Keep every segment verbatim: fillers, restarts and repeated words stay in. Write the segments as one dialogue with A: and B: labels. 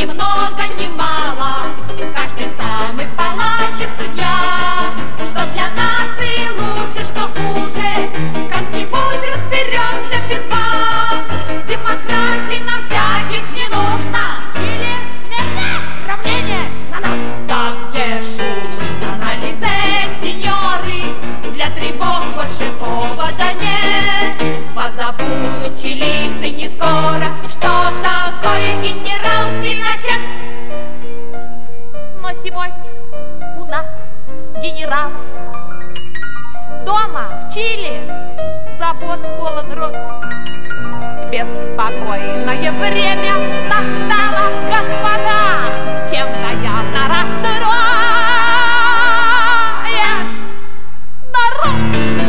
A: ни много, ни мало, каждый самый палач и судья. Что для нации лучше, что хуже, как-нибудь разберемся без вас. Демократии на всяких не нужно. Чили, смертное равнение на нас. Так где шум на лице, сеньоры, для тревог больше повода нет. Позабудут чилийцы не скоро, что такое генерал Пиночет. Но сегодня у нас генерал. Дома, в Чили, забот полон рот. Беспокойное время настало, господа, чем-то явно расстроен народ.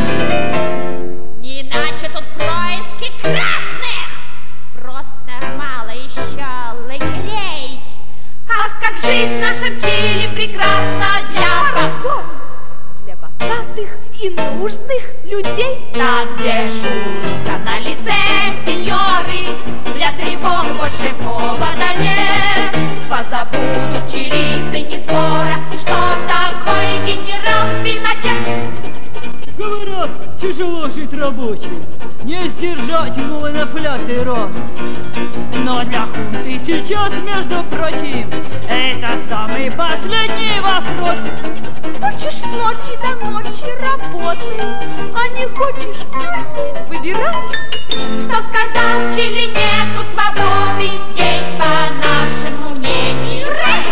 A: Не иначе тут происки красных, просто мало еще лагерей. Ах, как жизнь в нашем Чили прекрасна для кого?
B: Для богатых и нужных людей.
A: Так где шутка на лице, сеньоры, для тревог больше повода нет. Позабудут чилийцы не скоро, что такое генерал Пиночет.
C: Говорят, тяжело жить рабочим, не сдержать ему инфляции рост. Но для хунты сейчас, между прочим, это самый последний вопрос.
B: Хочешь с ночи до ночи работай, а не хочешь в тюрьму, выбирай.
A: Кто сказал, в Чили нету свободы, здесь, по нашему мнению, рай.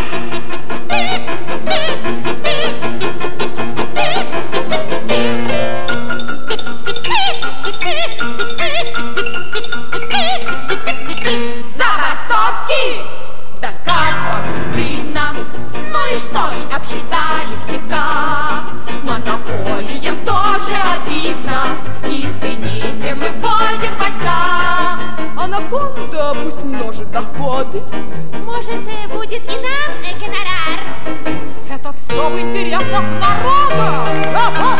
A: Забастовки! Да как вам не стыдно? Ну и что ж, обсчитали слегка. Монополиям тоже обидно. Извините, мы вводим войска.
B: Анаконда пусть множит доходы.
A: Может, будет и нам гонорар?
B: Это все в интересах народа.
A: Ага.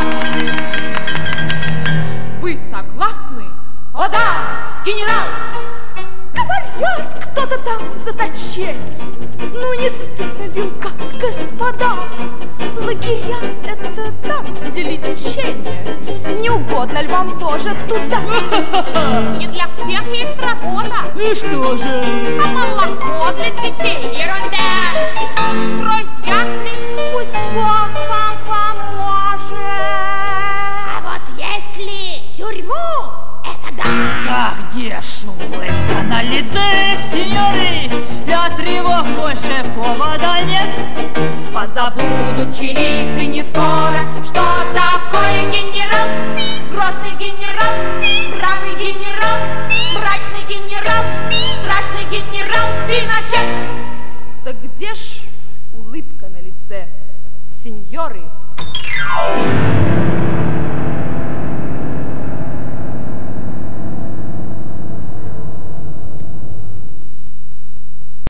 B: Вы согласны?
A: О да, генерал!
B: Говорят, кто-то там в заточении. Ну не стыдно ли лгать, господа? Лагеря — это так, для лечения. Не угодно ли вам тоже туда?
A: Не для всех есть работа.
C: И что же?
A: А молоко для детей — ерунда. Строить ясли —
B: Пусть Бог вам поможет.
A: а вот если тюрьму — это да.
C: Как дешу, это на лице, сеньоры, для тревог больше повода нет.
A: Позабудут чилийцы не скоро, что такое генерал. Грозный генерал, бравый генерал, мрачный генерал, страшный генерал Пиночет.
B: Так где ж улыбка на лице, сеньоры?